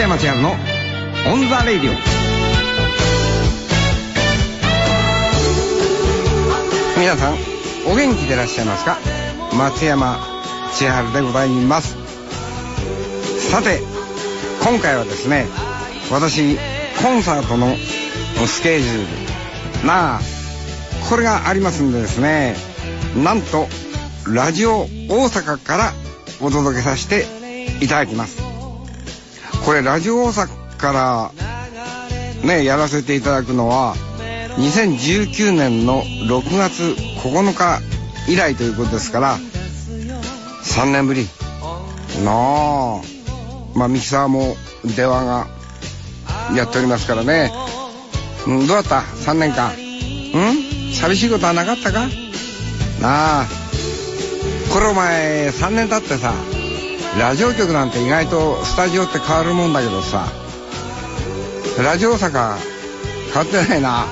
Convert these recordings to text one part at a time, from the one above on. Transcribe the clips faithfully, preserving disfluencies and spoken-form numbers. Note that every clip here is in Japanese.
山千春のオンザレイディオ。皆さんお元気でいらっしゃいますか？松山千春でございます。さて今回はですね、私コンサートのスケジュールなあこれがありますんでですね、なんとラジオ大阪からお届けさせていただきます。これラジオ大阪からねやらせていただくのはにせんじゅうきゅうねんのろくがつここのか以来ということですからさんねんぶりなあ。まあミキサーも電話がやっておりますからね、うん、どうだったさんねんかん。うん寂しいことはなかったかなあ。これお前さんねん経ってさ、ラジオ局なんて意外とスタジオって変わるもんだけどさ、ラジオ大阪変わってないな。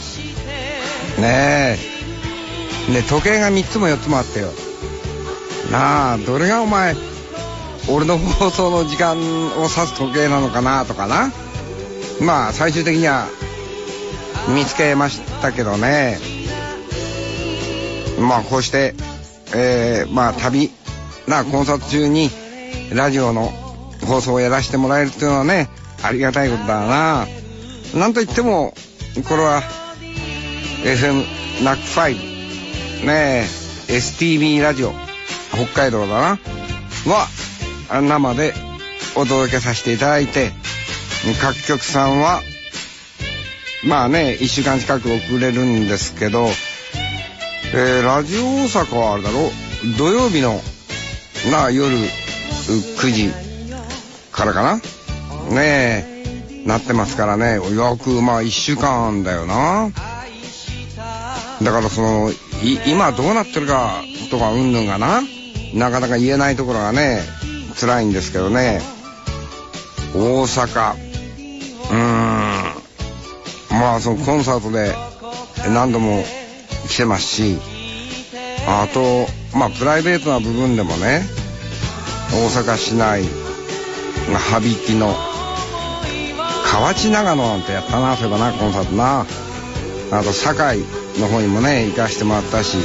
ねえねえ時計がみっつもよっつもあってよなあ、どれがお前俺の放送の時間を指す時計なのかなとかな。まあ最終的には見つけましたけどね。まあこうしてえー、まあ旅なコンサート中にラジオの放送をやらせてもらえるっていうのはねありがたいことだな。なんといってもこれは エフエム ナックファイブ ねえ エスティービー ラジオ北海道だなは生でお届けさせていただいて、各局さんはまあねいっしゅうかん近く遅れるんですけど、えー、ラジオ大阪はあれだろ土曜日のな夜くじからかなねえなってますからね、約まあいっしゅうかんだよな。だからその今どうなってるかとかうんぬんがななかなか言えないところがね辛いんですけどね。大阪うーんまあそのコンサートで何度も来てますし、あとまあプライベートな部分でもね大阪市内羽曳の河内長野なんてやったな、そういえばなコンサートな。あと堺の方にもね行かしてもらったし、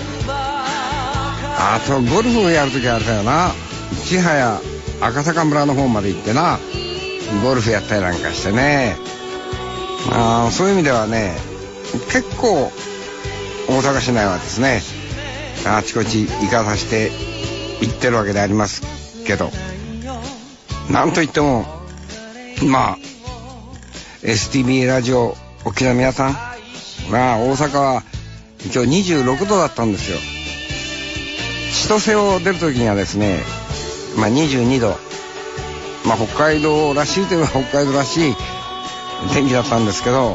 あとゴルフをやるときあれだよな、千早赤坂村の方まで行ってなゴルフやったりなんかしてね。あそういう意味ではね結構大阪市内はですねあちこち行かさせて行ってるわけでありますけど、なんといってもまあ エスティービー ラジオお聞きの皆さん、まあ大阪は今日にじゅうろくどだったんですよ。千歳を出る時にはですねまあにじゅうにど、まあ北海道らしいといえば北海道らしい天気だったんですけど、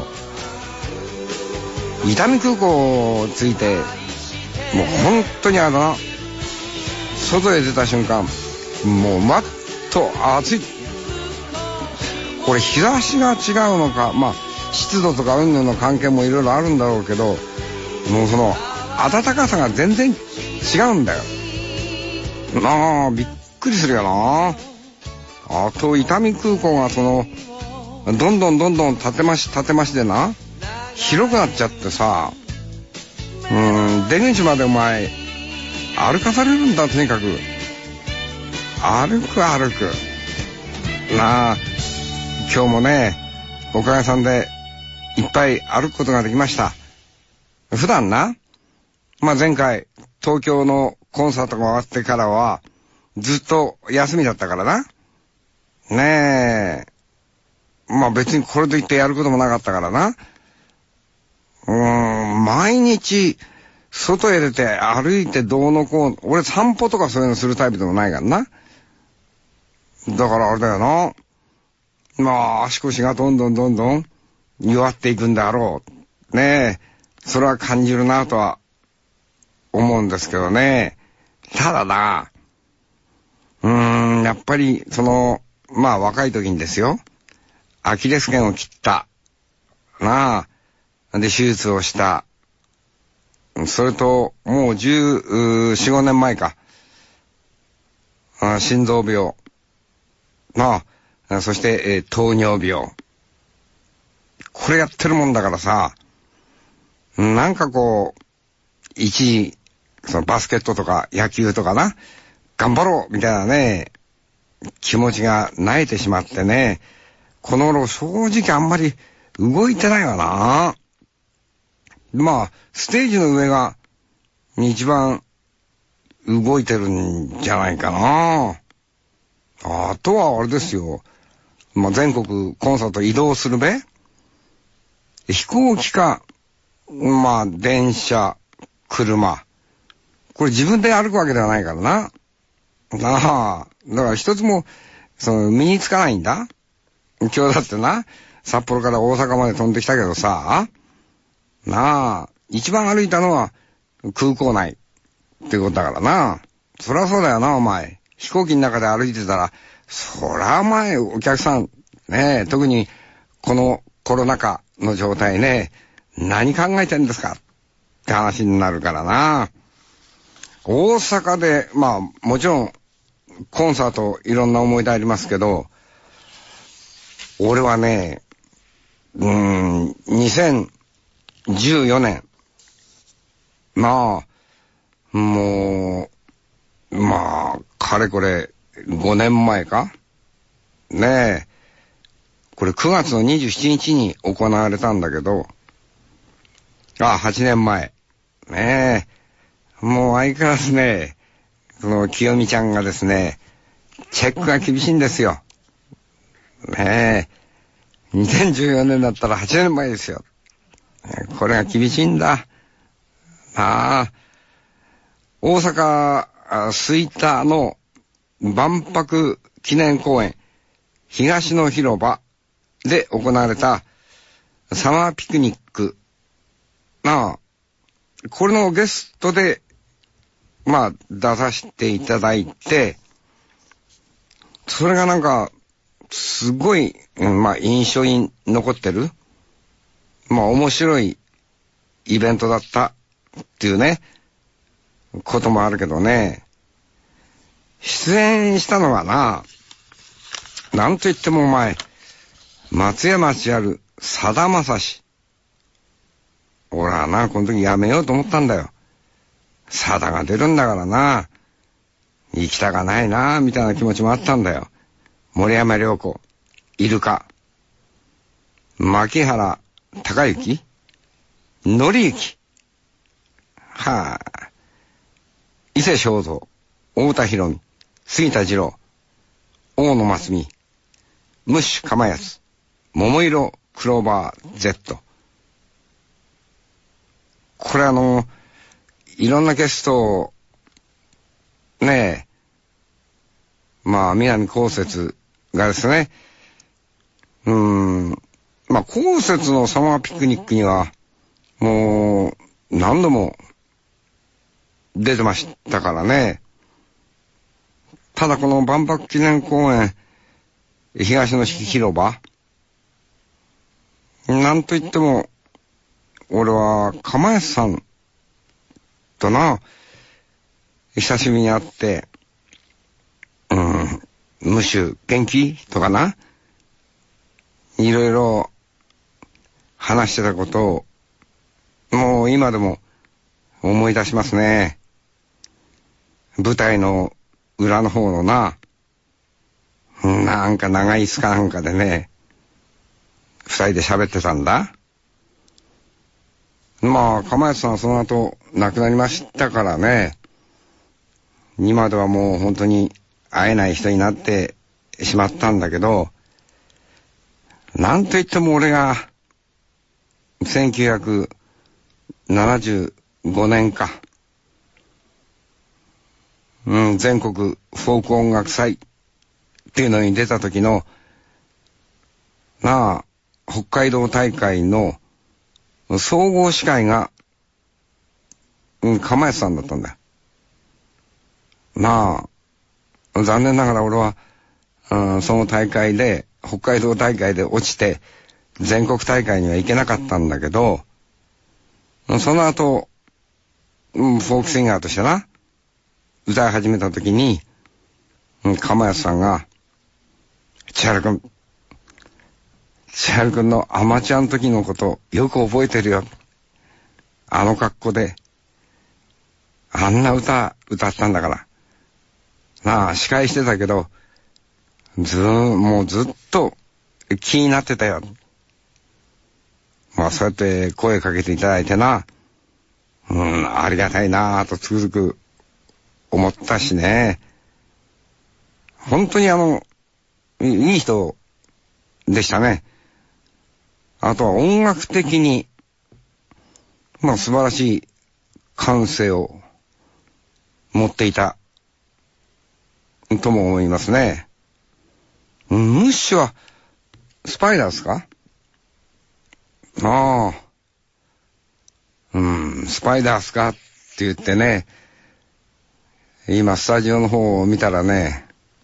伊丹空港着いてもう本当にあの外へ出た瞬間もうマッと暑い。これ日差しが違うのか、まあ湿度とか云々の関係もいろいろあるんだろうけど、もうその暖かさが全然違うんだよなあ。びっくりするよな。あと伊丹空港がそのどんどんどんどん建て増し建て増しでな広くなっちゃってさ、うーん出口までお前歩かされるんだ。とにかく歩く歩くなあ。今日もねおかげさんでいっぱい歩くことができました。普段なまあ前回東京のコンサートが終わってからはずっと休みだったからな。ねえまあ別にこれといってやることもなかったからな。うーん毎日外へ出て歩いてどうのこう、俺散歩とかそういうのするタイプでもないからな。だからあれだよな、まあ足腰がどんどんどんどん弱っていくんだろうねえ、それは感じるなとは思うんですけどね。ただなうーんやっぱりそのまあ若い時にですよアキレス腱を切ったなあで手術をした、それともうじゅうよん、ごねんまえかあ心臓病なあそして、えー、糖尿病。これやってるもんだからさ、なんかこう、一時、そのバスケットとか野球とかな、頑張ろうみたいなね、気持ちが萎えてしまってね、この頃正直あんまり動いてないわな。まあ、ステージの上が一番動いてるんじゃないかな。あとはあれですよ。まあ、全国コンサート移動するべ。飛行機か、まあ、電車、車。これ自分で歩くわけではないからな。なあ。だから一つも、その、身につかないんだ。今日だってな、札幌から大阪まで飛んできたけどさ、なあ、一番歩いたのは空港内ってことだからな。そりゃそうだよな、お前。飛行機の中で歩いてたら、そりゃお前、お客さん、ねえ、特にこのコロナ禍の状態ね、何考えてんですかって話になるからな。大阪で、まあ、もちろん、コンサートいろんな思い出ありますけど、俺はね、うーん、にせんじゅうよねん。まあ、もう、まあ、かれこれごねんまえかねえ。これくがつのにじゅうしちにちに行われたんだけど、ああ、はちねんまえ。ねえ。もう相変わらずね、その清美ちゃんがですね、チェックが厳しいんですよ。ねえ。にせんじゅうよねんだったらはちねんまえですよ。これが厳しいんだ。ああ。大阪、吹田の万博記念公園、東の広場で行われたサマーピクニック。まあ、これのゲストで、まあ、出させていただいて、それがなんか、すごい、まあ、印象に残ってる。まあ、面白いイベントだったっていうね、こともあるけどね。出演したのはな、なんと言ってもお前、松山千春、さだまさし。俺はな、この時やめようと思ったんだよ。さだが出るんだからな、行きたかないな、みたいな気持ちもあったんだよ。森山良子、イルカ、牧原孝之、のりゆき、はあ、伊勢正三、太田博美、杉田二郎、大野真澄、ムッシュ釜安、桃色クローバー Z。これあの、いろんなゲストを、ねえ、まあ、南こうせつがですね、うーん、まあ、こうせつのサマーピクニックには、もう、何度も出てましたからね。ただこの万博記念公園、東の広場、なんといっても、俺は、釜安さんとな、久しぶりに会って、うん、ムッシュ元気とかな、いろいろ話してたことを、もう今でも思い出しますね。舞台の裏の方のな、なんか長い椅子かなんかでね、二人で喋ってたんだ。まあ、釜安さんはその後亡くなりましたからね、今ではもう本当に会えない人になってしまったんだけど、なんといっても俺が、せんきゅうひゃくななじゅうごねんか、うん、全国フォーク音楽祭っていうのに出た時の、なあ、北海道大会の総合司会が、うん、釜安さんだったんだよ。なあ、残念ながら俺は、うん、その大会で、北海道大会で落ちて、全国大会には行けなかったんだけど、その後、うん、フォークシンガーとしてな、歌い始めた時に、うん、釜安さんが、 千春くん。千春くんのアマチュアの時のことよく覚えてるよ。あの格好で。あんな歌歌ったんだから。なあ、司会してたけど、ずー、もうずっと気になってたよ。まあそうやって声かけていただいてな、うん、ありがたいなぁとつくづく思ったしね。本当にあの、いい人でしたね。あとは音楽的に、まあ素晴らしい感性を持っていたとも思いますね。ムッシュはスパイダーですか？ああ。うん、スパイダースかって言ってね、今スタジオの方を見たらね、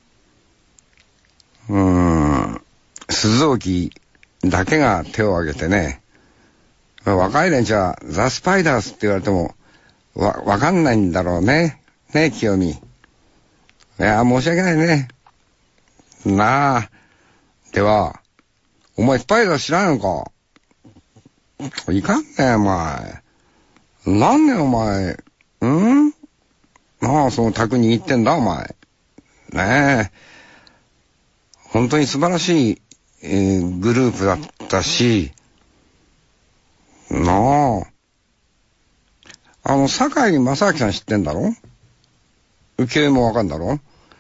うーん、鈴置だけが手を挙げてね、若い連中はザ・スパイダースって言われてもわ、わかんないんだろうね。ね、清美。いや、申し訳ないね。なあ。では、お前スパイダース知らんのか？いかんねお前。なんでお前、ん？なあ、その宅に行ってんだお前。ねえ。本当に素晴らしい、えー、グループだったし、なあ。あの、堺正明さん知ってんだろ？浮世絵もわかんだろ？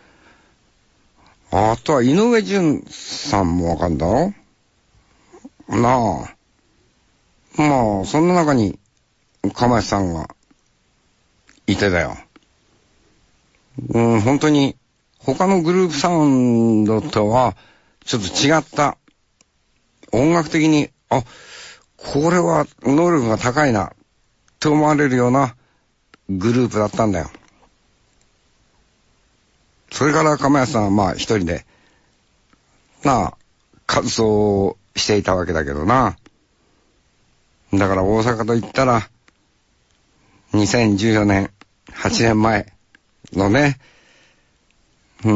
あとは井上順さんもわかんだろ？なあ。まあ、そんな中に、釜石さんがいてだよ。うん、本当に他のグループサウンドとはちょっと違った音楽的に、あ、これは能力が高いなと思われるようなグループだったんだよ。それから釜石さんはまあ一人でなあ活動していたわけだけどな。だから大阪と言ったらにせんじゅうよねん、はちねんまえのね、うん、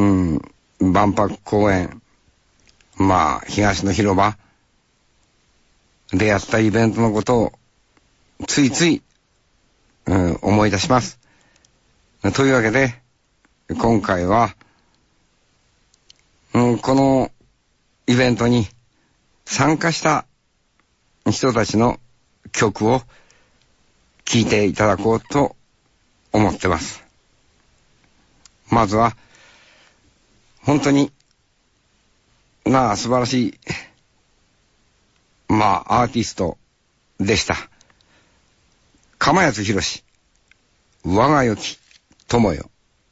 万博公園、まあ、東の広場でやったイベントのことを、ついつい、うん、思い出します。というわけで、今回は、うん、このイベントに参加した人たちの曲を聴いていただこうと思ってます。まずは、本当に、なあ、素晴らしい、まあ、アーティストでした。釜谷博士、我が良き友よ。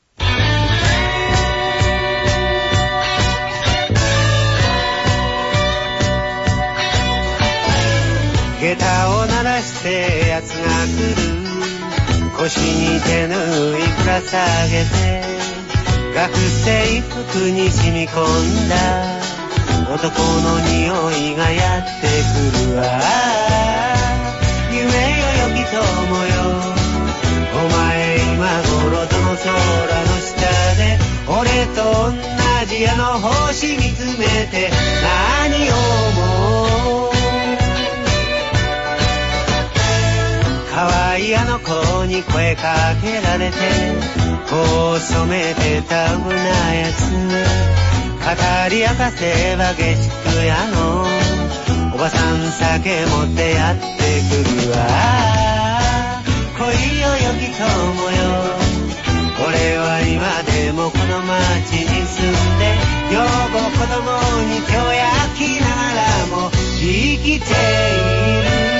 下駄を鳴らして奴が来る、腰に手ぬいぶら下げて、学生服に染み込んだ男の匂いがやってくるわ。夢よ良き友よ、お前今頃どの空の下で俺と同じあの星見つめて何を思う？可愛いあの子に声かけられてこう染めてたうなやつ、語り明かせば下宿屋のおばさん酒持ってやってくるわ。恋よ良き友よ、俺は今でもこの町に住んで女房子供に手を焼きながらも生きている。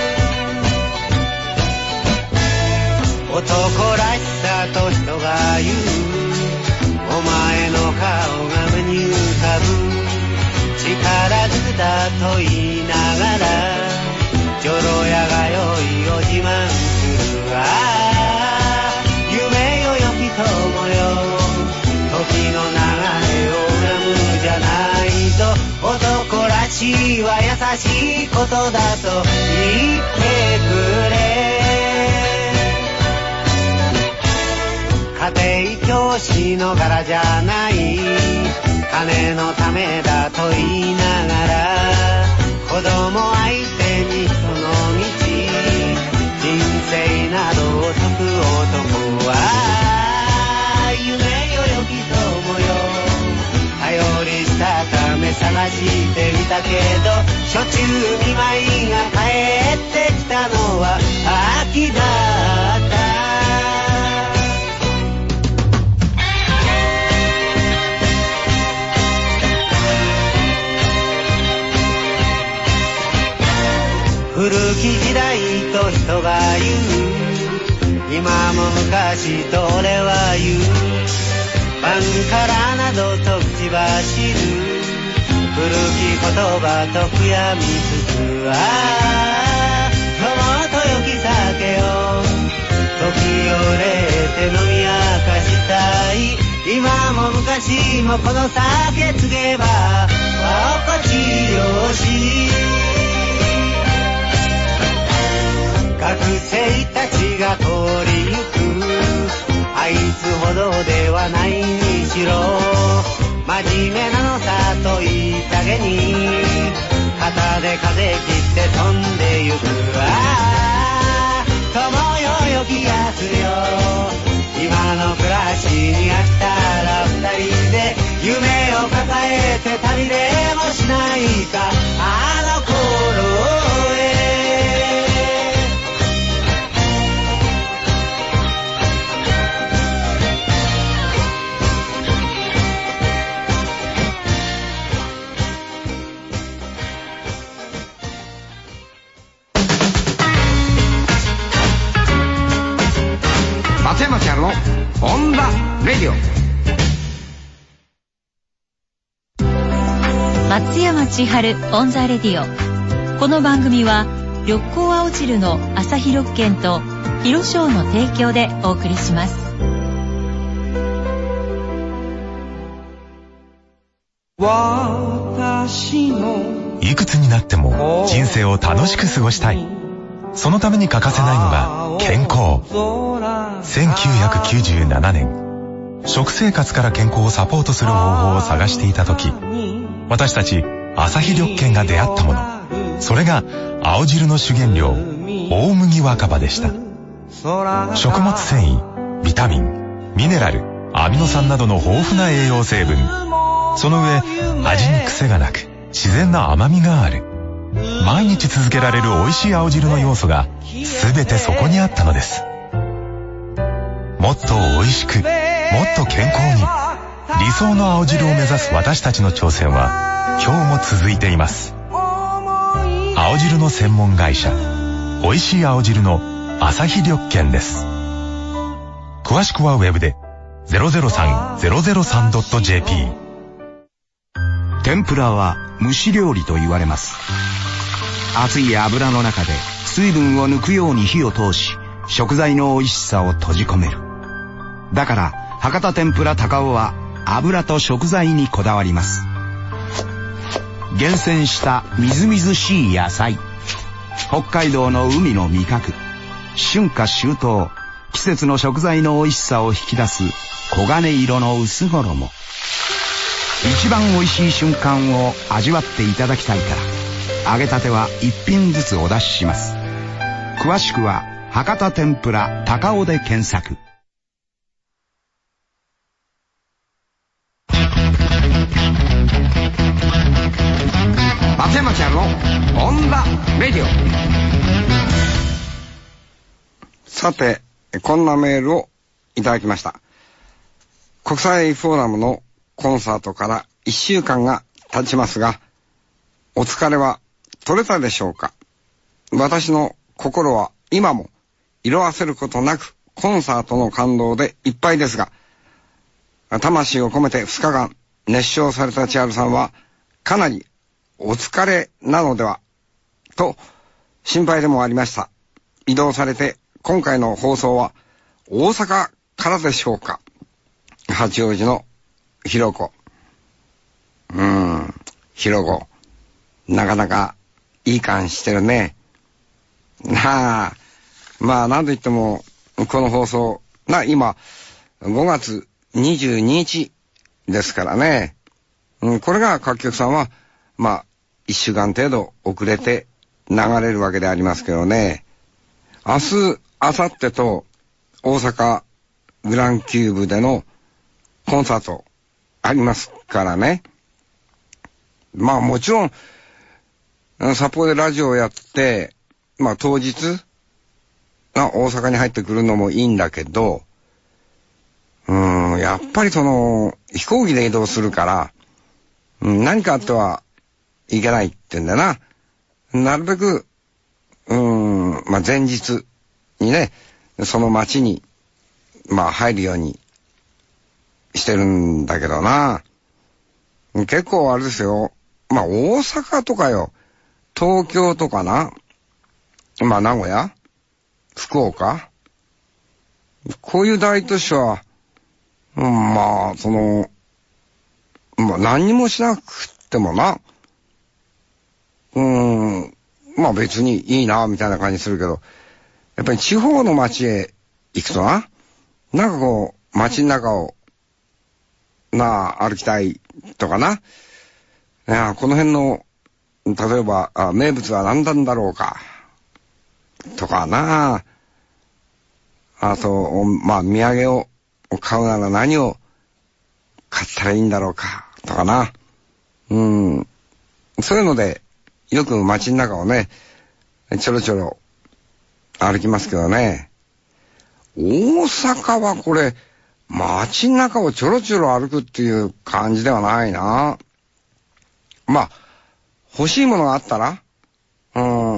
男らしさと人が言う、お前の顔が目に浮かぶ。力ずくだと言いながら女郎屋が酔いを自慢するわ。夢よ良き友よ、時の流れを恨むじゃないと、男らしいは優しいことだと言ってくれ。家庭教師の柄じゃない、考金のためだと言いながら子供相手にその道人生などを解く男は夢よよき友よ頼りしたため探してみたけど初中見舞いが帰ってきたのは秋だった古き時代と人が言う今も昔と俺は言うバンカラなどと口走る古き言葉と悔やみつつああ友と良き酒を時折れて飲み明かしたい今も昔もこの酒告げば心地よし学生たちが通りゆくあいつほどではないにしろ真面目なのさと言いたげに肩で風切って飛んでゆくああ友よよきやつよ今の暮らしに飽きたら二人で夢を抱えて旅でもしないかあの頃へ松山千春のオンダレディオ松山千春オンザレディオこの番組は緑光青汁の朝日緑券と広商の提供でお送りします。 いくつになっても人生を楽しく過ごしたい。そのために欠かせないのが健康。せんきゅうひゃくきゅうじゅうななねん、食生活から健康をサポートする方法を探していた時、私たち朝日緑券が出会ったもの、それが青汁の主原料、大麦若葉でした。食物繊維、ビタミン、ミネラル、アミノ酸などの豊富な栄養成分、その上味に癖がなく自然な甘みがある。毎日続けられる美味しい青汁の要素が全てそこにあったのです。もっと美味しく、もっと健康に、理想の青汁を目指す私たちの挑戦は今日も続いています。青汁の専門会社、美味しい青汁の朝日緑券です。詳しくはウェブで ゼロゼロさん ゼロゼロさん ドット ジェーピー。 天ぷらは蒸し料理と言われます。熱い油の中で水分を抜くように火を通し、食材の美味しさを閉じ込める。だから博多天ぷら高尾は油と食材にこだわります。厳選したみずみずしい野菜、北海道の海の味覚、春夏秋冬、季節の食材の美味しさを引き出す黄金色の薄衣。一番美味しい瞬間を味わっていただきたいから、揚げたては一品ずつお出しします。詳しくは博多天ぷら高尾で検索。 松山千春のオンダレディオ。さて、こんなメールをいただきました。国際フォーラムのコンサートからいっしゅうかんが経ちますが、お疲れは取れたでしょうか。私の心は今も色あせることなくコンサートの感動でいっぱいですが、魂を込めてふつかかん熱唱された千春さんはかなりお疲れなのではと心配でもありました。移動されて今回の放送は大阪からでしょうか。八王子のひろこ。うーん、ひろこ。なかなかいい感してるね。なあ、まあ何と言ってもこの放送な今ごがつにじゅうににちですからね。 うん、これが各局さんは、まあ、一週間程度遅れて流れるわけでありますけどね。明日、明後日と大阪グランキューブでのコンサートありますからね。まあもちろん、札幌でラジオをやって、まあ当日、大阪に入ってくるのもいいんだけど、うーん、やっぱりその、飛行機で移動するから、うん、何かあってはいけないってんだな。なるべく、うーん、まあ前日にね、その街に、まあ入るようにしてるんだけどな。結構あれですよ。まあ大阪とかよ。東京とかな。まあ名古屋、福岡。こういう大都市は、うん、まあその、まあ何にもしなくてもな。うーん、まあ別にいいな、みたいな感じするけど、やっぱり地方の街へ行くとな、なんかこう、街の中を、なあ、歩きたいとかな。いや、この辺の、例えば、あ名物は何なんだろうか。とかな。あと、まあ、土産を買うなら何を買ったらいいんだろうか。とかな。うん。そういうので、よく街の中をね、ちょろちょろ歩きますけどね。大阪はこれ、街の中をちょろちょろ歩くっていう感じではないな。まあ、欲しいものがあったら、うん、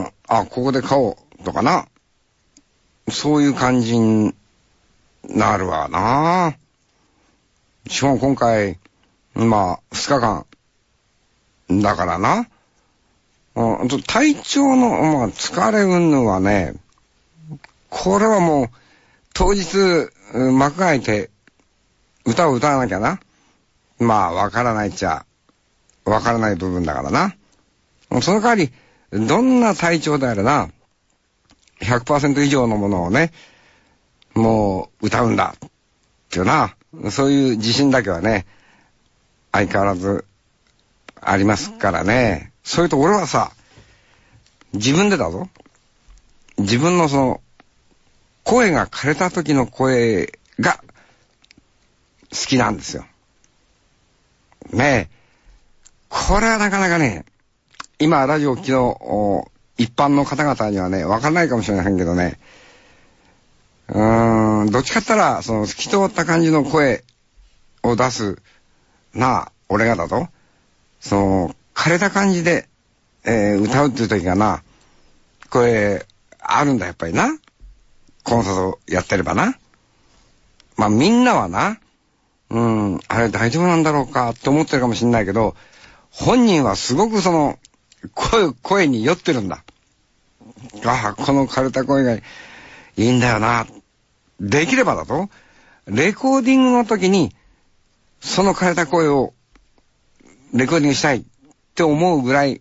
あ、ここで買おうとかな。そういう感じになるわな。しかも今回、まあ、二日間、だからな。うん、体調の、まあ、疲れ云々はね、これはもう、当日、幕が開いて、歌を歌わなきゃな。まあ、わからないっちゃ、わからない部分だからな。その代わり、どんな体調であれな、ひゃくパーセント 以上のものをね、もう、歌うんだ。っていうな、そういう自信だけはね、相変わらず、ありますからね。それと俺はさ、自分でだぞ。自分のその、声が枯れた時の声が好きなんですよ。ねえ。これはなかなかね、今ラジオを聴きの一般の方々にはね、わからないかもしれませんけどね。うーん、どっちかって言ったら、その透き通った感じの声を出す、なあ、俺がだと、その、枯れた感じで、えー、歌うっていう時がな、これ、あるんだ、やっぱりな。コンサートやってればな。まあみんなはな、うん、あれ大丈夫なんだろうかって思ってるかもしれないけど、本人はすごくその、声、声に酔ってるんだ。ああ、この枯れた声がいいんだよな。できればだと、レコーディングの時に、その枯れた声を、レコーディングしたいって思うぐらい、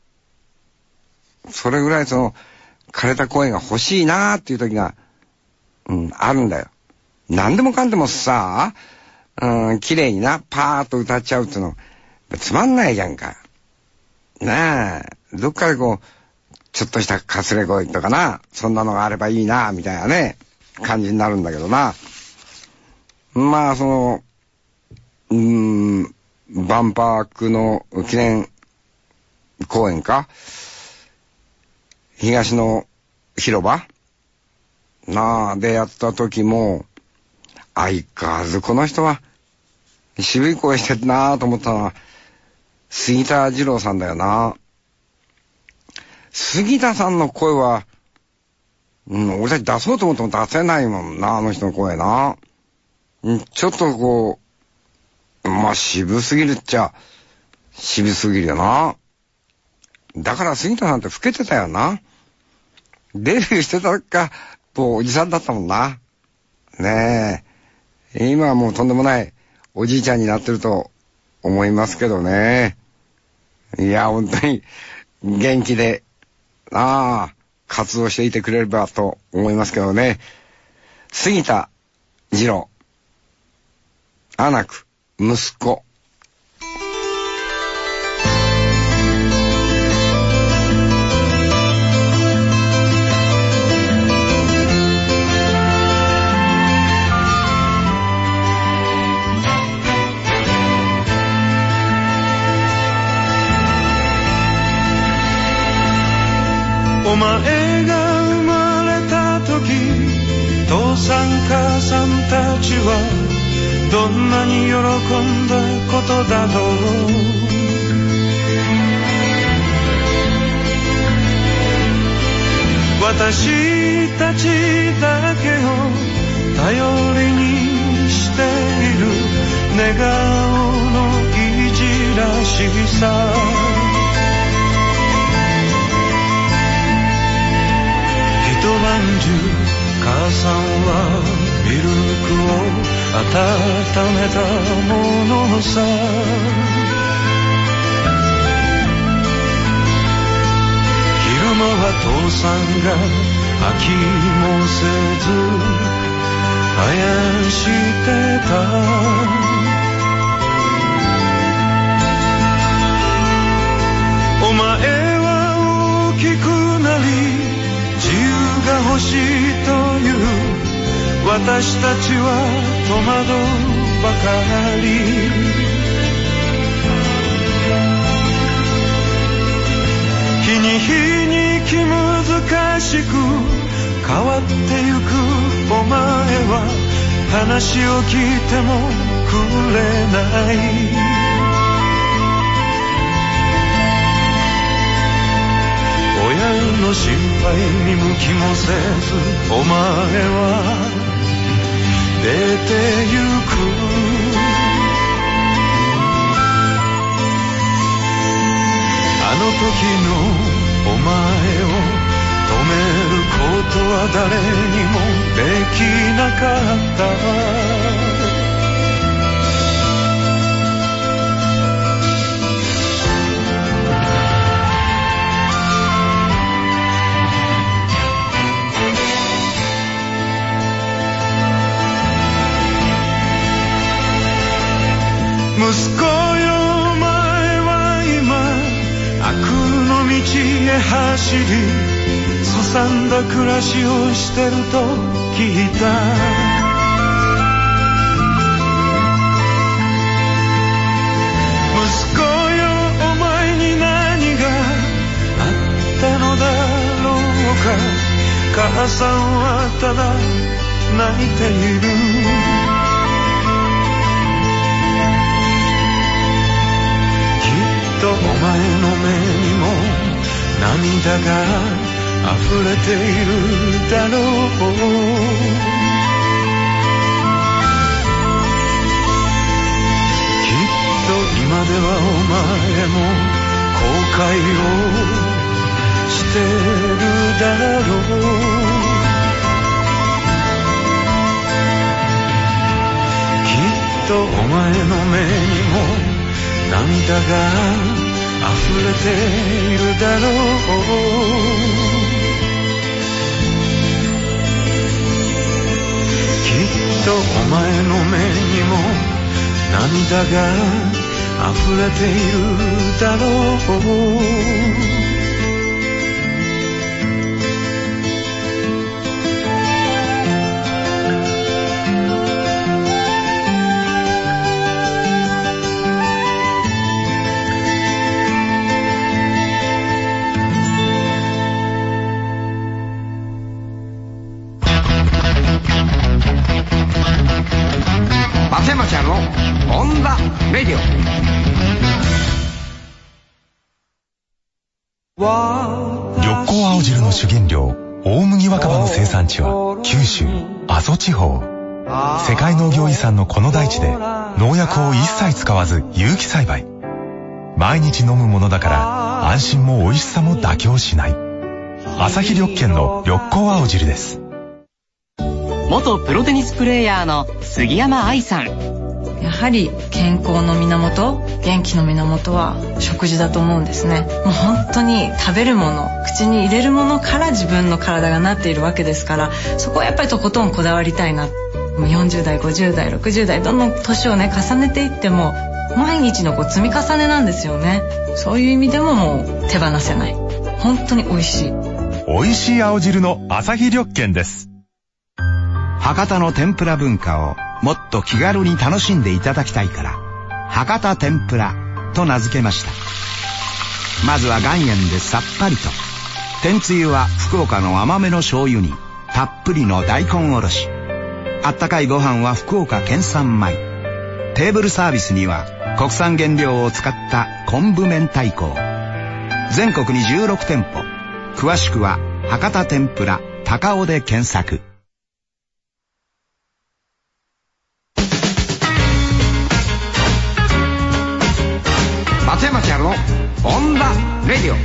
それぐらいその、枯れた声が欲しいなーっていう時が、うん、あるんだよ。何でもかんでもさ、うん、綺麗にな、パーッと歌っちゃうっていうの、つまんないじゃんか。なあ、どっかでこう、ちょっとしたかすれ声とかな、そんなのがあればいいな、みたいなね、感じになるんだけどな。まあ、その、うーん、万博の記念公園か、東の広場なあ、でやった時も、相変わらずこの人は、渋い声してるなあと思ったのは、杉田二郎さんだよな。杉田さんの声は、うん、俺たち出そうと思っても出せないもんな、あの人の声な。ちょっとこう、まあ渋すぎるっちゃ、渋すぎるよな。だから杉田さんって老けてたよな。デビューしてたか、とおじさんだったもんな。ねえ。今はもうとんでもないおじいちゃんになってると思いますけどね。いや、本当に元気で、なあ、活動していてくれればと思いますけどね。杉田二郎。アナク、息子。 お前が生まれた時、父さん母さんたちはどんなに喜んだことだろう。私たちだけを頼りにしている寝顔のいじらしさ、一晩中母さんはミルクを温めたものさ。昼間は父さんが飽きもせずあやしてた。お前は大きくなり自由が欲しいという私たちは戸惑うばかり。日に日に気難しく変わってゆくお前は話を聞いてもくれない。親の心配見向きもせずお前は出てゆく。あの時のお前を止めることは誰にもできなかった。息子よお前は今悪の道へ走りすさんだ暮らしをしてると聞いた。息子よお前に何があったのだろうか。母さんはただ泣いている。お前の目にも涙が溢れているだろう。きっと今ではお前も後悔をしてるだろう。きっとお前の目にも涙が溢れているだろう。きっとお前の目にも涙が溢れているだろう。 レディオ緑光青汁の主原料大麦若葉の生産地は九州阿蘇地方。世界農業遺産のこの大地で農薬を一切使わず有機栽培。毎日飲むものだから安心も美味しさも妥協しない。朝日緑健の緑光青汁です。 元プロテニスプレーヤーの杉山愛さん。 やはり健康の源、元気の源は食事だと思うんですね。もう本当に食べるもの、口に入れるものから自分の体がなっているわけですから、そこはやっぱりとことんこだわりたいな。もうよんじゅう代、ごじゅう代、ろくじゅう代どんどん年をね重ねていっても毎日のこう積み重ねなんですよね。そういう意味でももう手放せない。本当に美味しい。 美味しい青汁の朝日緑健です。 博多の天ぷら文化をもっと気軽に楽しんでいただきたいから博多天ぷらと名付けました。まずは岩塩でさっぱりと、 天つゆは福岡の甘めの醤油にたっぷりの大根おろし。あったかいご飯は福岡県産米。テーブルサービスには国産原料を使った昆布明太子。全国にじゅうろくてんぽ。詳しくは博多天ぷら高尾で検索。 松山千春のオンダレディオ。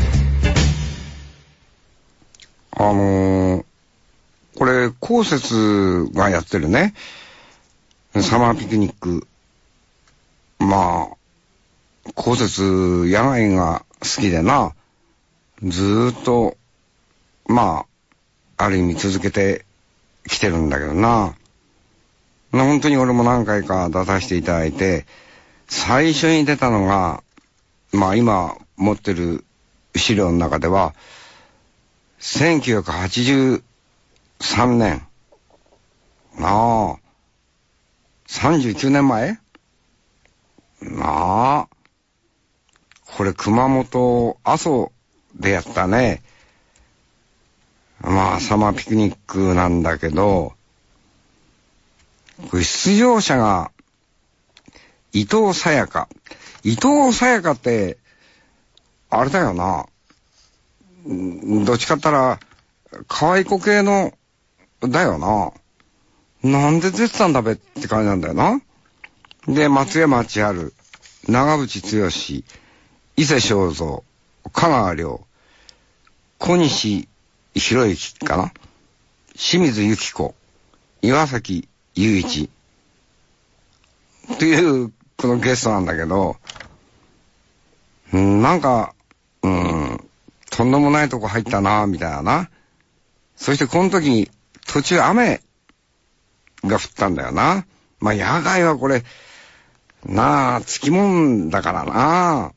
あのー、これ公設がやってるねサマーピクニック。まあ公設野外が好きでな、ずーっとまあある意味続けてきてるんだけどな。本当に俺も何回か出させていただいて、最初に出たのがまあ今持ってる資料の中ではせんきゅうひゃくはちじゅうさんねん。なあさんじゅうきゅうねんまえなあ。これ熊本阿蘇でやったね。まあサマーピクニックなんだけど、これ出場者が伊藤沙耶香。伊藤沙耶香ってあれだよな、どっちかったら可愛い子系のだよな。なんで出てたんだべって感じなんだよな。で松山千春、長渕剛、伊勢正三、香川亮、小西博之かな、清水由紀子、岩崎雄一っていうこのゲストなんだけど、なんかうんとんでもないとこ入ったなみたいなな。そしてこの時に途中雨が降ったんだよな。まあ野外はこれなあつきもんだからな。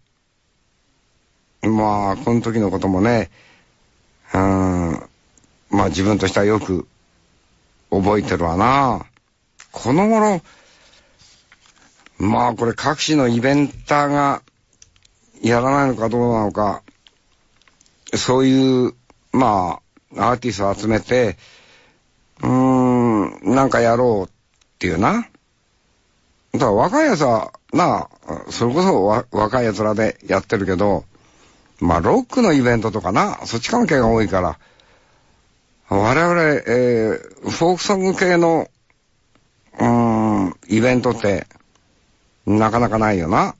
まあこの時のこともね、うんまあ自分としてはよく覚えてるわな。この頃まあこれ各地のイベンターがやらないのかどうなのか、そういうまあアーティストを集めてうーんなんかやろうっていうな。だから若いやつはなあそれこそわ若いやつらでやってるけど、まあロックのイベントとかなそっち関係が多いから、我々、えー、フォークソング系のうーんイベントってなかなかないよな。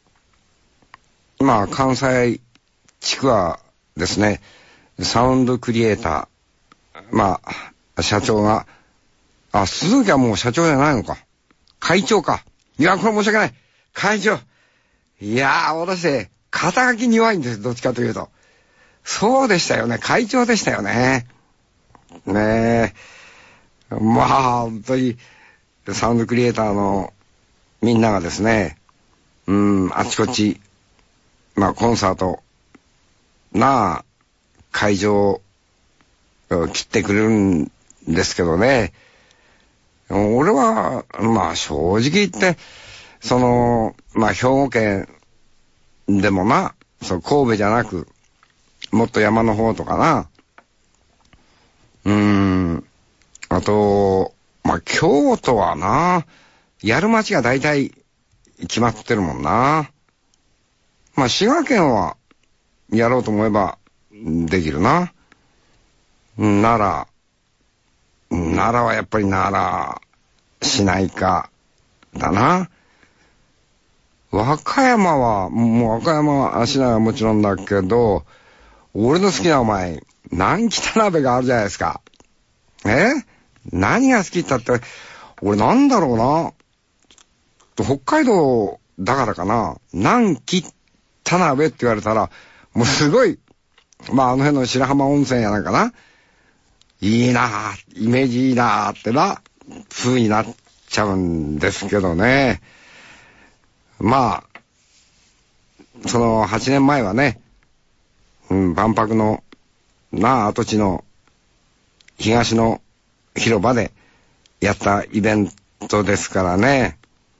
まあ関西地区はですね、サウンドクリエイター、まあ社長が、あ鈴木はもう社長じゃないのか、会長か。いやこれ申し訳ない、会長。いやー私ね肩書きに弱いんです、どっちかというと。そうでしたよね、会長でしたよね。ねえまあ本当にサウンドクリエイターのみんながですね、うんあちこちまあコンサートなあ会場を切ってくれるんですけどね、俺はまあ正直言ってそのまあ兵庫県でもな、そう神戸じゃなくもっと山の方とかな、うーんあとまあ京都はなやる街が大体決まってるもんな。まあ滋賀県はやろうと思えばできるな。奈良奈良はやっぱり奈良市内かだな。和歌山はもう和歌山市内はもちろんだけど、俺の好きなお前南北鍋があるじゃないですか。え何が好きって言ったって俺なんだろうな、北海道だからかな、南北鍋って言われたらもうすごい、まああの辺の白浜温泉やなんかな、いいなあイメージいいなあってな風になっちゃうんですけどね。まあそのはちねんまえはね、うん、万博のなあ跡地の東の広場でやったイベントですからね。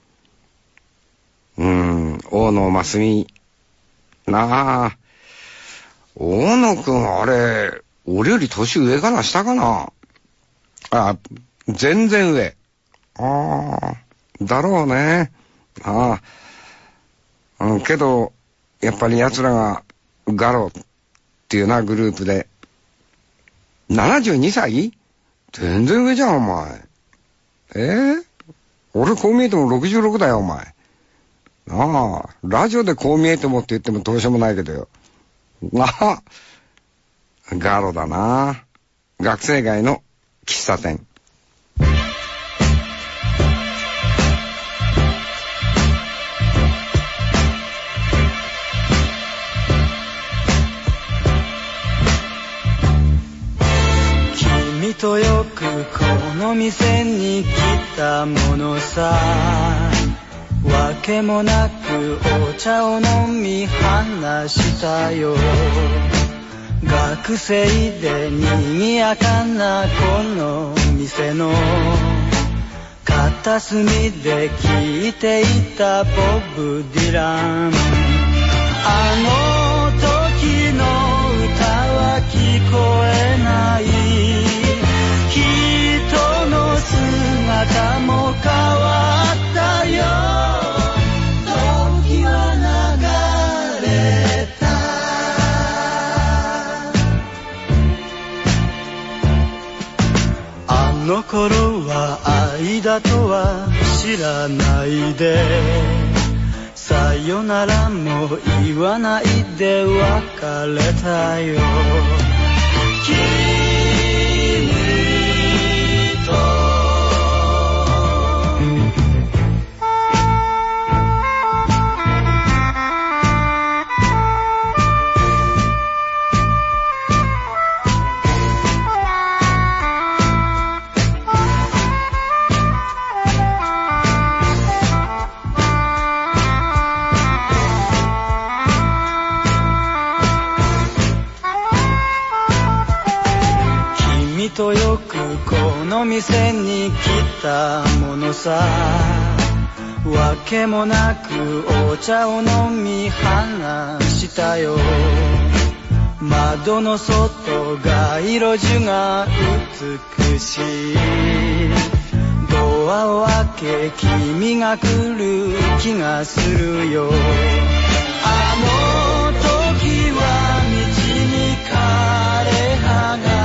うん大野真澄なあ、大野くんあれ俺より年上かな下かな。あ、全然上。ああ、だろうね。ああ、うん、けどやっぱり奴らがガロっていうなグループでななじゅうにさい？全然上じゃんお前。えー、俺こう見えてもろくじゅうろくだよお前。ああ、ラジオでこう見えてもって言ってもどうしようもないけどよ。ああ、ガロだな。学生街の喫茶店。 君とよくこの店に来たものさ、わけもなくお茶を飲み話したよ。学生で賑やかなこの店の片隅で聴いていたボブ・ディラン。あの時の歌は聞こえない、人の姿も変わったよ。時は流れた。あの頃は愛だとは知らないで、さよならも言わないで別れたよ。とよくこの店に来たものさ、わけもなくお茶を飲み話したよ。窓の外街路樹が美しい、ドアを開け君が来る気がするよ。あの時は道に枯れ葉が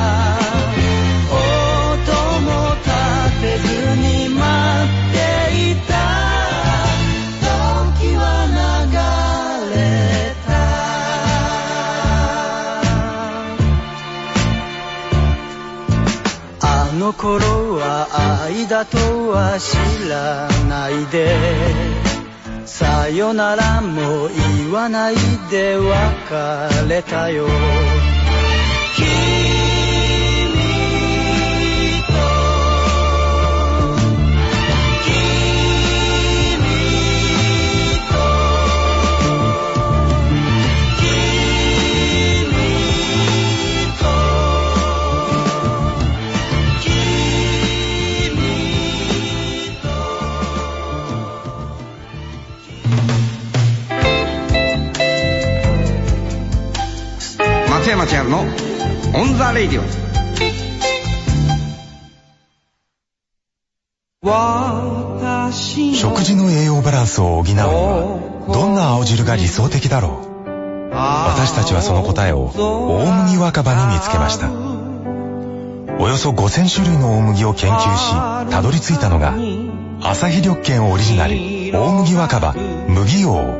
せずに待っていた。時は流れた。あの頃は愛だとは知らないで、さよならも言わないで別れたよ。 松山千春のオンザレイディオ。 食事の栄養バランスを補うにはどんな青汁が理想的だろう。私たちはその答えを大麦若葉に見つけました。およそごせん種類の大麦を研究したどり着いたのが朝日緑健オリジナル大麦若葉麦王。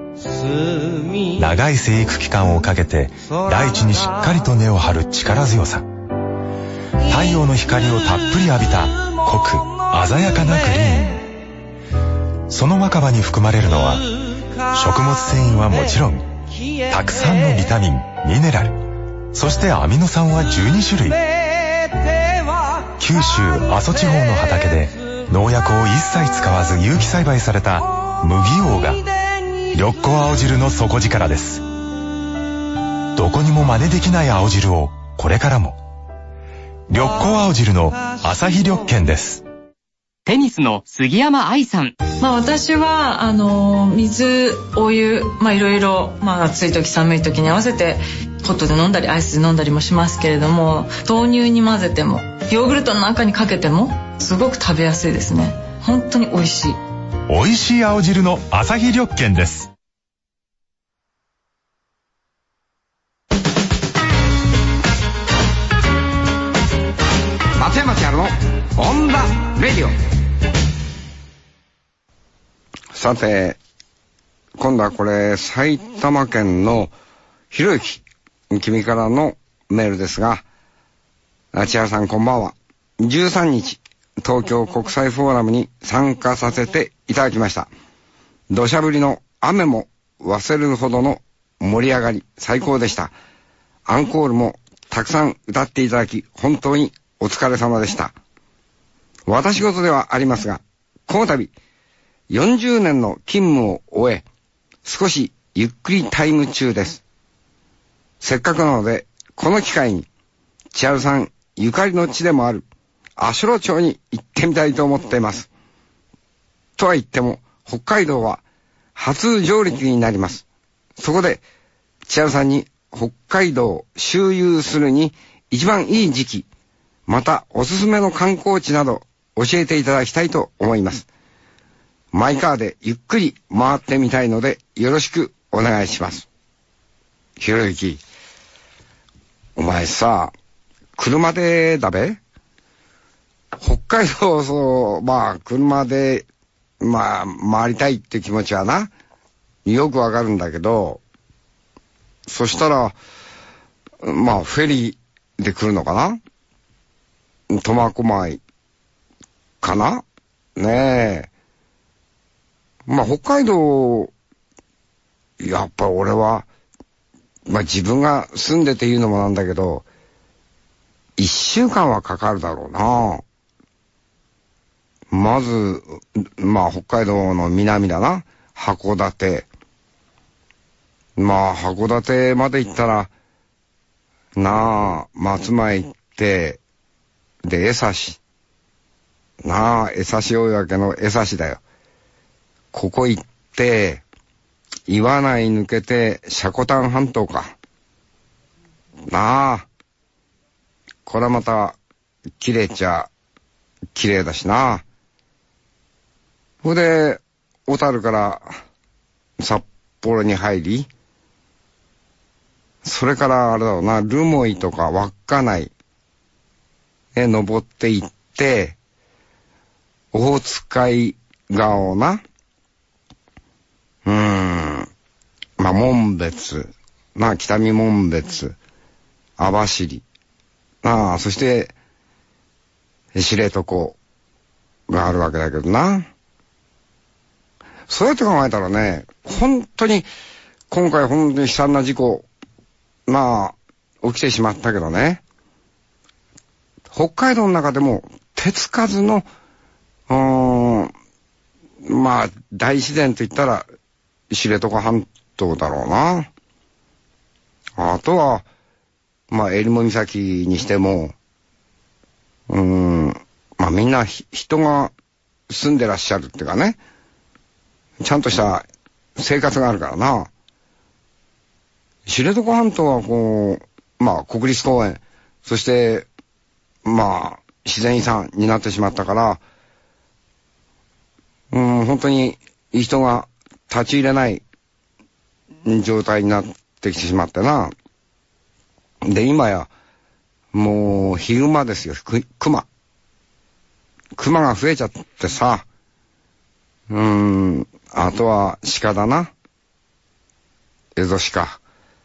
長い生育期間をかけて大地にしっかりと根を張る力強さ、太陽の光をたっぷり浴びた濃く鮮やかなグリーン。その若葉に含まれるのは食物繊維はもちろんたくさんのビタミン、ミネラル、そしてアミノ酸はじゅうに種類。九州阿蘇地方の畑で農薬を一切使わず有機栽培された麦王が緑黄青汁の底力です。どこにも真似できない青汁をこれからも。緑黄青汁の朝日緑健です。 テニスの杉山愛さん。 まあ私はあの水、お湯、まあいろいろ、まあ暑い時寒い時に合わせてポットで飲んだりアイスで飲んだりもしますけれども、豆乳に混ぜてもヨーグルトの中にかけてもすごく食べやすいですね。本当に美味しい。 美味しい青汁のアサヒ緑健です。 松山千春のオンザレディオ。さて、今度はこれ埼玉県のひろゆき君からのメールですが、千春さんこんばんは。じゅうさんにち東京国際フォーラムに参加させていただきました。土砂降りの雨も忘れるほどの盛り上がり、最高でした。アンコールもたくさん歌っていただき本当にお疲れ様でした。私事ではありますが、この度よんじゅうねんの勤務を終え、少しゆっくりタイム中です。せっかくなのでこの機会に千春さんゆかりの地でもある足寄町に行ってみたいと思っています。とは言っても北海道は初上陸になります。そこで千春さんに北海道を周遊するに一番いい時期、またおすすめの観光地など教えていただきたいと思います。マイカーでゆっくり回ってみたいのでよろしくお願いします。ひろゆき、お前さ、車でだべ？北海道、そう、まあ、車で、まあ、回りたいって気持ちはな、よくわかるんだけど、そしたら、まあ、フェリーで来るのかな？苫小牧かな？ねえ。まあ、北海道、やっぱ俺は、まあ自分が住んでて言うのもなんだけど、一週間はかかるだろうな。まず、まあ北海道の南だな。函館。まあ函館まで行ったら、なあ、松前行って、で、江差。なあ、江差大岳の江差だよ。ここ行って、岩内抜けて積丹半島か。なあ。これはまた、綺麗っちゃ、綺麗だしな。それで、小樽から札幌に入り、それからあれだろうな、留萌とか稚内へ登っていって、大塚川をな、うーん、まあ、紋別、まあ、北見紋別、網走、まあ、そして、知床があるわけだけどな。そうやって考えたらね、本当に、今回本当に悲惨な事故、まあ、起きてしまったけどね、北海道の中でも手つかずの、うーん、まあ、大自然といったら、知床半島だろうな。あとは、まあ、襟裳岬にしても、うーん、まあみんな人が住んでらっしゃるっていうかね、ちゃんとした生活があるからな。知床半島はこう、まあ国立公園、そして、まあ自然遺産になってしまったから、うん、本当に人が立ち入れない状態になってきてしまってな。で、今や、もう、ヒグマですよ、クマ。クマが増えちゃってさ、うーん、あとは鹿だな。エゾシカ。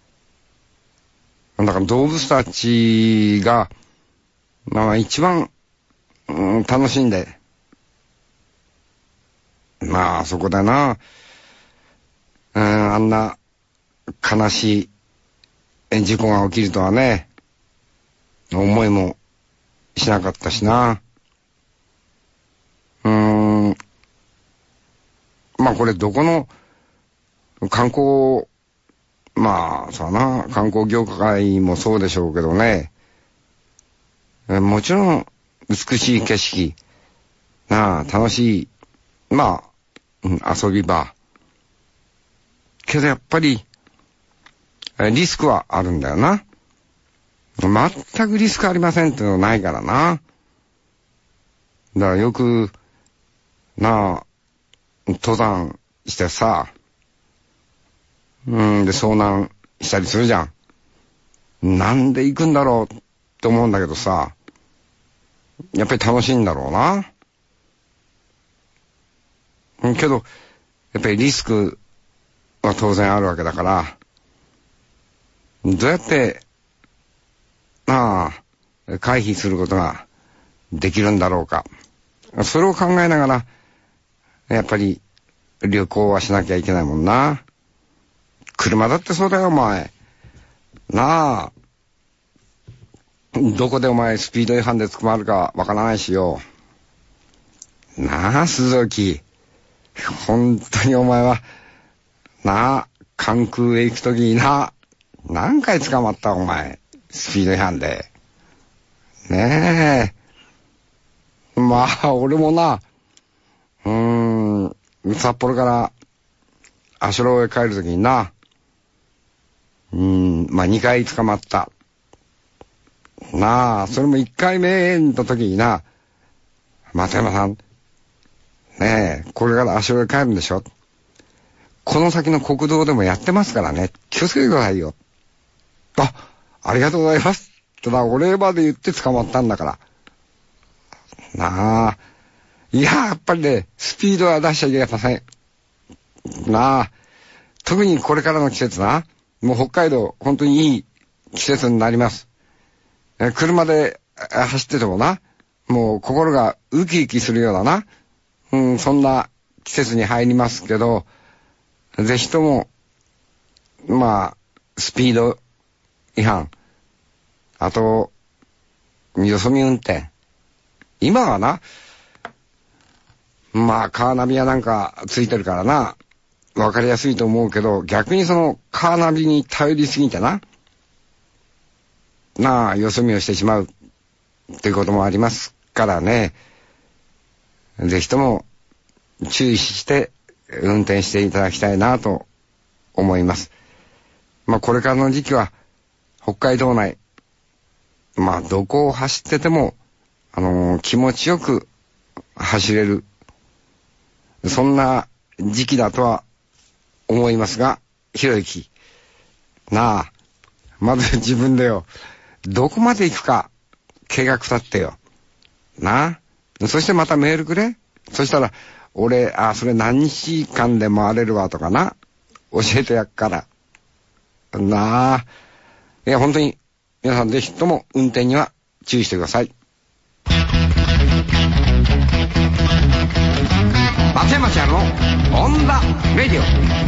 だから動物たちが、まあ一番、うん、楽しんで、まあそこだな、うん、あんな悲しい事故が起きるとはね、思いもしなかったしな。うーん。まあこれどこの観光、まあそうな、観光業界もそうでしょうけどね。もちろん美しい景色、なあ、楽しい、まあ、うん、遊び場。けどやっぱり、 リスクはあるんだよな。全くリスクありませんっていうのはないからな。だからよく、なあ、登山してさ、うんで遭難したりするじゃん。なんで行くんだろうって思うんだけどさ、やっぱり楽しいんだろうな。けど、やっぱりリスクは当然あるわけだから、どうやって、なあ、回避することができるんだろうか。それを考えながら、やっぱり旅行はしなきゃいけないもんな。車だってそうだよ、お前。なあ。どこでお前スピード違反で捕まるかわからないしよ。なあ、鈴木。本当にお前は、なあ、関空へ行くときにな、何回捕まったお前。スピード違反で。ねえ。まあ、俺もな、うーん、札幌から足路へ帰るときにな、うーん、まあにかい捕まった。なあ、それもいっかいめの時にな、松山さん、ねえ、これから足路へ帰るんでしょ。この先の国道でもやってますからね、気をつけてくださいよ。あ、ありがとうございます。ただ、お礼まで言って捕まったんだから。なあ、いや、やっぱりね、スピードは出しちゃいけません。なあ、特にこれからの季節な、もう北海道、本当にいい季節になります。え車で走っててもな、もう心がウキウキするようなな、うん、そんな季節に入りますけど、ぜひとも、まあ、スピード違反、あと、よそ見運転。今はな、まあ、カーナビやなんかついてるからな、わかりやすいと思うけど、逆にそのカーナビに頼りすぎてな、なあ、よそ見をしてしまうっていうこともありますからね、ぜひとも注意して運転していただきたいなと思います。まあ、これからの時期は北海道内、まあ、どこを走ってても、あのー、気持ちよく走れる、そんな時期だとは思いますが、ひろゆき、なあ、まず自分でよ、どこまで行くか、計画立ってよ。なあ。そしてまたメールくれ。そしたら、俺、あ、それ何日間で回れるわとかな。教えてやっから。なあ。いや、本当に、皆さんぜひとも運転には注意してください。松山ちゃんのオンザレディ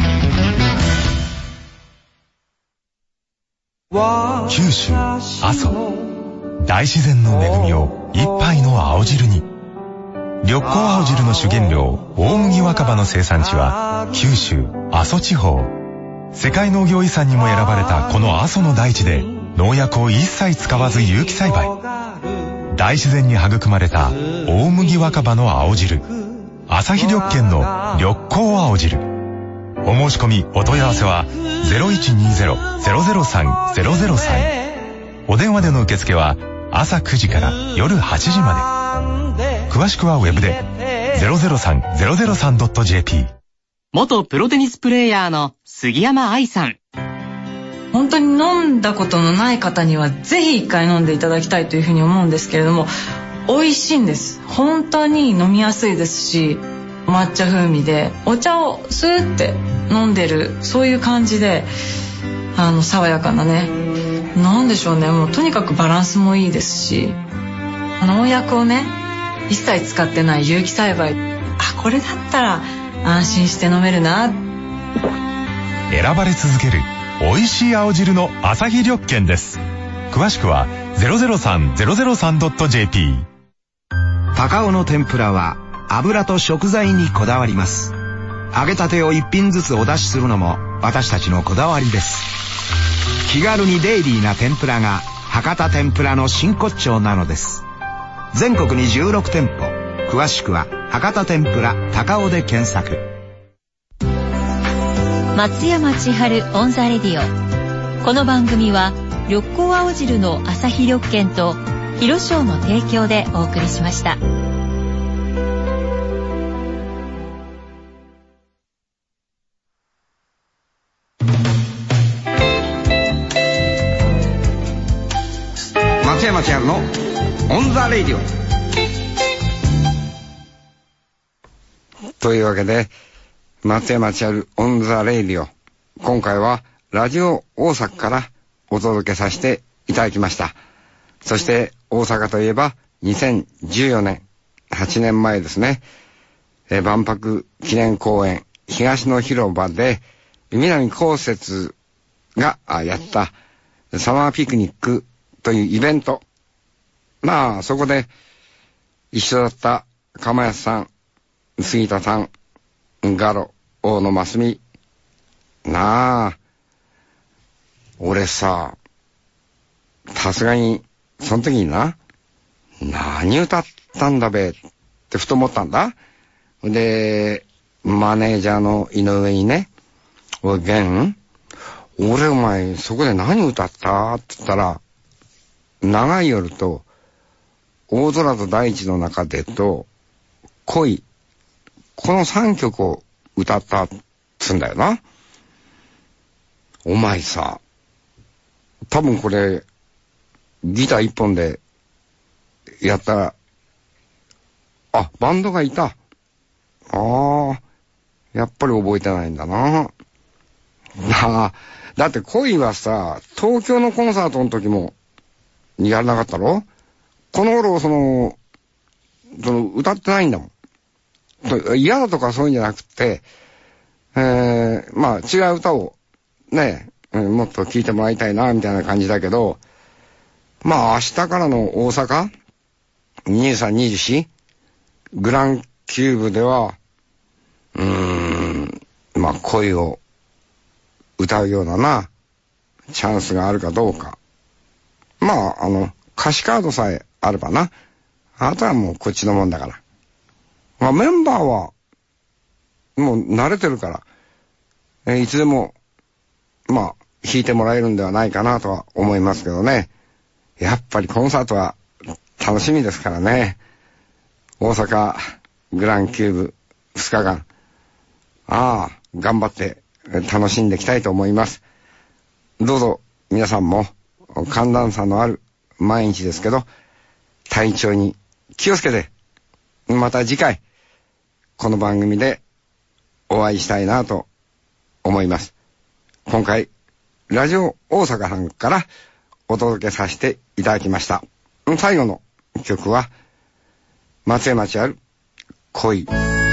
オ。九州阿蘇大自然の恵みを一杯の青汁に。緑黄青汁の主原料大麦若葉の生産地は九州阿蘇地方。世界農業遺産にも選ばれたこの阿蘇の大地で農薬を一切使わず有機栽培。大自然に育まれた大麦若葉の青汁、朝日緑見の緑黄青汁。お申し込みお問い合わせは ゼロいちにゼロ ゼロゼロさん ゼロゼロさん。お電話での受付は朝くじから夜はちじまで。詳しくはウェブで ゼロゼロさん ゼロゼロさん ドット ジェーピー。 元プロテニスプレーヤーの杉山愛さん。 本当に飲んだことのない方にはぜひ一回飲んでいただきたいというふうに思うんですけれども、美味しいんです。本当に飲みやすいですし、抹茶風味でお茶をスーって飲んでる、そういう感じで、あの爽やかなね、なんでしょうね、もうとにかくバランスもいいですし、農薬をね一切使ってない有機栽培、あ、これだったら安心して飲めるな。 選ばれ続ける美味しい青汁の朝日緑見です。詳しくは ゼロゼロさん ゼロゼロさん ドット ジェーピー。 高尾の天ぷらは油と食材にこだわります。揚げたてを一品ずつお出しするのも私たちのこだわりです。気軽にデイリーな天ぷらが博多天ぷらの真骨頂なのです。全国にじゅうろくてんぽ、詳しくは博多天ぷら高尾で検索。 松山千春オンザレディオ。 この番組は緑光青汁の朝日緑券と広商の提供でお送りしました。 松山千春のオンザレイディオというわけで、松山千春オンザレイディオ、今回はラジオ大阪からお届けさせていただきました。そして大阪といえばにせんじゅうよねん、はちねんまえですね、え万博記念公園東の広場で南こうせつがやったサマーピクニックというイベント、まあそこで一緒だった釜安さん、杉田さん、ガロ、大野真澄、なあ、俺さ、さすがにその時にな、何歌ったんだべってふと思ったんだ。でマネージャーの井上にね、おい源、俺お前そこで何歌ったって言ったら、長い夜と大空と大地の中でと恋、このさんきょくを歌ったっつんだよな。お前さ、多分これギター一本でやったら、あ、バンドがいた。ああ、やっぱり覚えてないんだな。なあ、だって恋はさ、東京のコンサートの時もやらなかったろ。この頃そのその歌ってないんだもん。嫌だとかそういうんじゃなくて、えー、まあ違う歌をね、もっと聴いてもらいたいなみたいな感じだけど、まあ明日からの大阪にじゅうさん、にじゅうよんグランキューブではうーんまあ恋を歌うようななチャンスがあるかどうか、まああの歌詞カードさえあればな、あとはもうこっちのもんだから、まあ、メンバーはもう慣れてるから、えー、いつでもまあ弾いてもらえるんではないかなとは思いますけどね。やっぱりコンサートは楽しみですからね。大阪グランキューブふつかかん、ああ頑張って楽しんでいきたいと思います。どうぞ皆さんも寒暖差のある毎日ですけど、体調に気をつけて、また次回この番組でお会いしたいなと思います。今回ラジオ大阪さんからお届けさせていただきました。最後の曲は松山千春恋。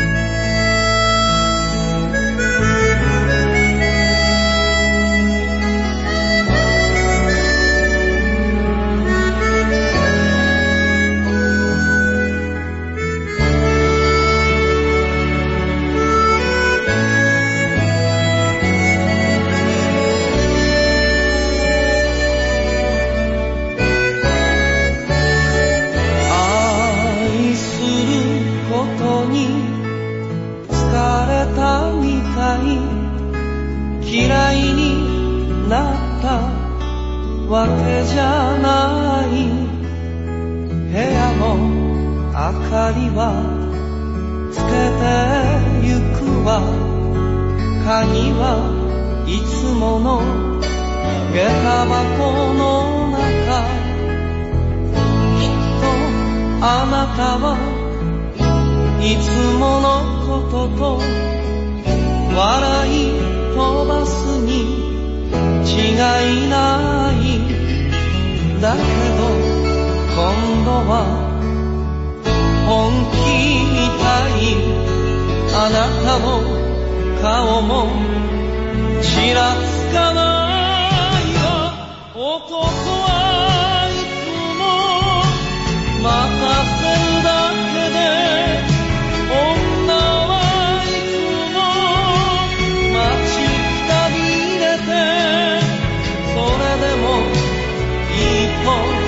嫌いになったわけじゃない、部屋の明かりはつけてゆくわ、鍵はいつもの下駄箱の中、きっとあなたはいつものことと笑い飛ばすに違いない。だけど今度は本気みたい、あなたの顔もちらつかないわ。男はいつも待たせるだけで、女はいつも待ちくたびれて、それでもいいと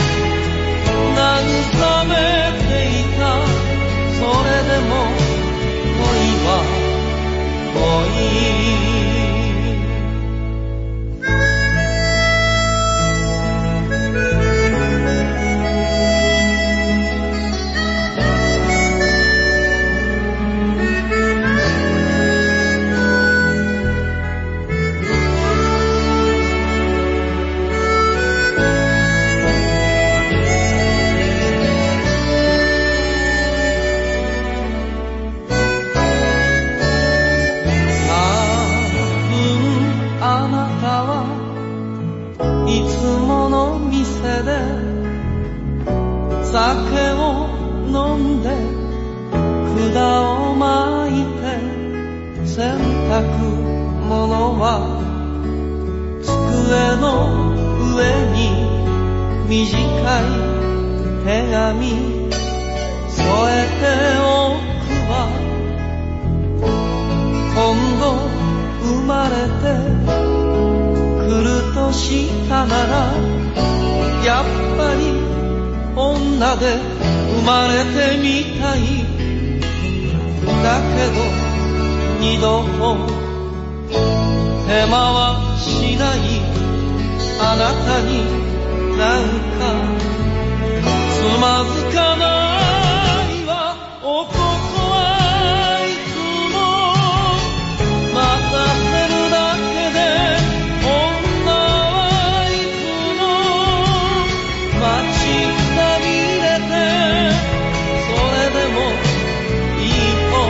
慰めていた。それでも恋は恋。 酒を飲んで管を巻いて洗濯物は机の上に短い手紙添えておくわ。今度生まれてくるとしたならやっぱり女で生まれてみたい。だけど二度と手間はしない。あなたになんかつまずかないわ。男はいつも待たせるだけで、女はいつも待ちくたびれて、それでもいいと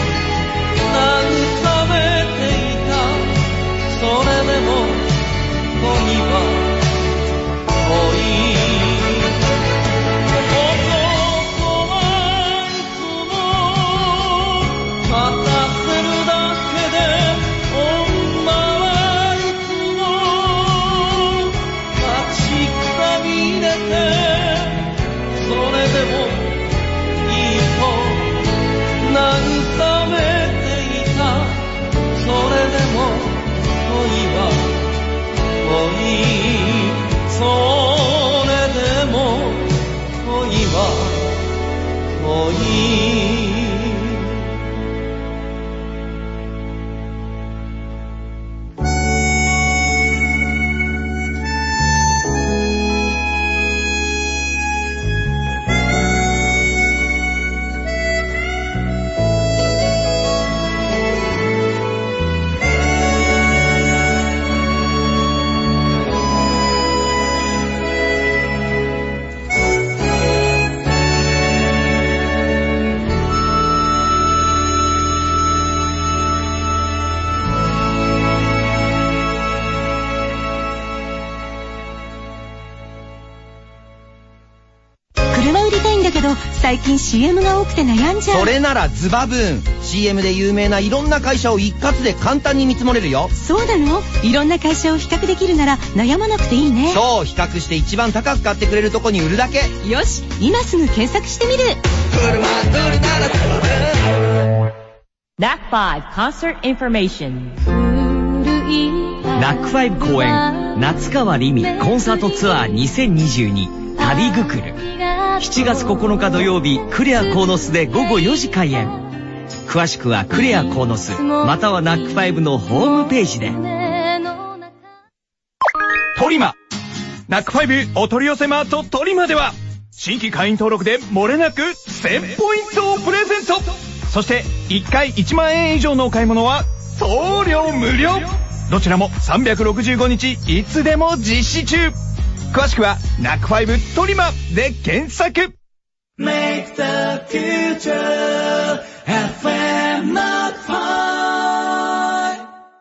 慰めていた。それでも恋はそれでも恋は恋。 最近 シーエム が多くて悩んじゃう。 それならズバブーン。 シーエム で有名ないろんな会社を一括で簡単に見積もれるよ。 そうなの？いろんな会社を比較できるなら悩まなくていいね。 そう、比較して一番高く買ってくれるとこに売るだけ。 よし、今すぐ検索してみる。 ナックファイブ Concert Information。 ナックファイブ公演夏川りみコンサートツアーにせんにじゅうに旅ぐくる。しちがつここのか土曜日、クレアコーノスでごごよじ開演。詳しくはクレアコーノスまたはナックファイブのホームページで。 トリマナックファイブお取り寄せマートトリマでは新規会員登録で漏れなくせんポイントをプレゼント。そしていっかいいちまんえん以上のお買い物は送料無料。どちらもさんびゃくろくじゅうごにちいつでも実施中。詳しくはナックファイブトリマで検索。 Make the future エフエム ナックファイ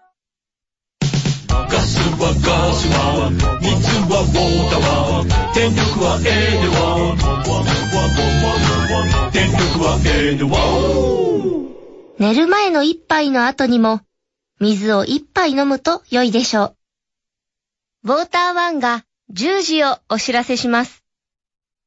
ブ。ガスはガスは水はウォーターは電力はエネは電力はエネは。 寝る前の一杯の後にも水を一杯飲むと良いでしょう。ウォーターワンがじゅうじをお知らせします。